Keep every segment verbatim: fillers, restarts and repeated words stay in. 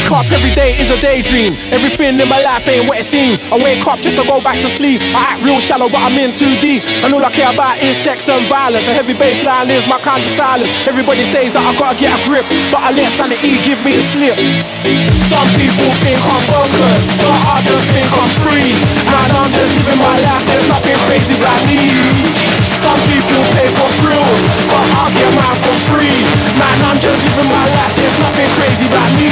wake up every day is a daydream. Everything in my life ain't what it seems. I wake up just to go back to sleep. I act real shallow but I'm in too deep. And all I care about is sex and violence. A heavy bass line is my kind of silence. Everybody says that I gotta get a grip, but I let sanity give me the slip. Some people think I'm bonkers, but I just think I'm free. Man, I'm just living my life, there's nothing crazy about me. Some people pay for thrills, but I get mine for free. Man, I'm just living my life, there's nothing crazy about me.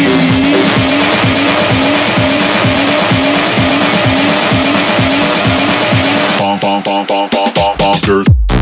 Bonk, bonk, bonk, bonk, bonk, bonk, bonkers.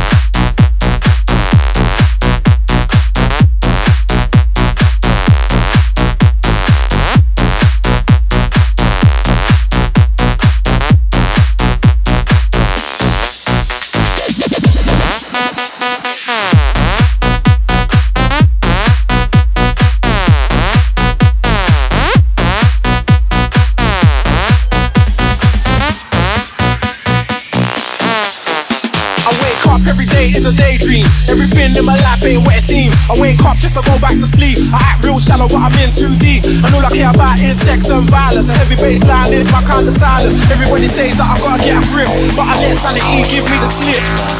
Every day is a daydream. Everything in my life ain't what it seems. I wake up just to go back to sleep. I act real shallow but I'm in too deep. And all I care about is sex and violence. A heavy bass line is my kind of silence. Everybody says that I gotta get a grip, but I let sanity give me the slip.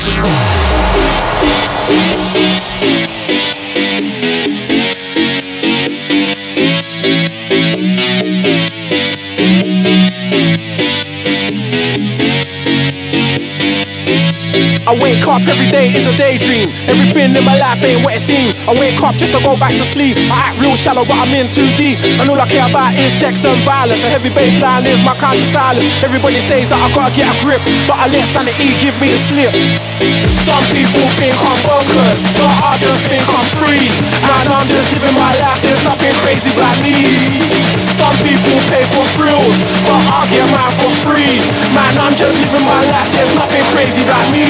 I wake up every day is a daydream. Everything in my life ain't what it seems. I wake up just to go back to sleep. I act real shallow but I'm in too deep. And all I care about is sex and violence. A heavy bass line is my kind of silence. Everybody says that I gotta get a grip, but I let sanity give me the slip. Some people think I'm bonkers, but I just think I'm free. Man, I'm just living my life, there's nothing crazy about me. Some people pay for thrills, but I get mine for free. Man, I'm just living my life, there's nothing crazy about me.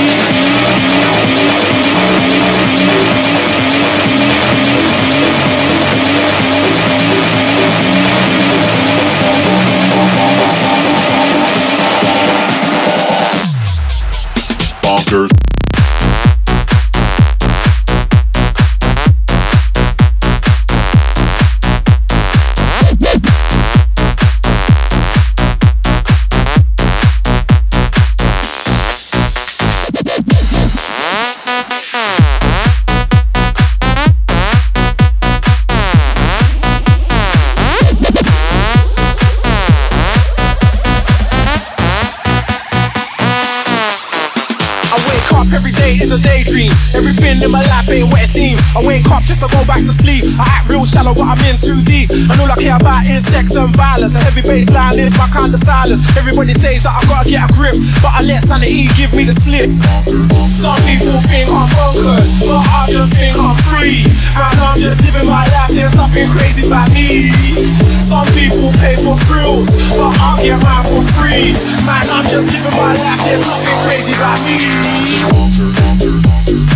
Bonkers. Every day is a daydream. Everything in my life ain't what it seems. I wake up just to go back to sleep. I act real shallow but I'm in too deep. And all I care about is sex and violence. A heavy bass line is my kind of silence. Everybody says that I gotta get a grip, but I let sanity give me the slip. Some people think I'm bonkers, but I just think I'm free. Man, I'm just living my life, there's nothing crazy about me. Some people pay for thrills, but I get mine for free. Man, I'm just living my life, there's nothing crazy about me. Bonker, bonker, bonker.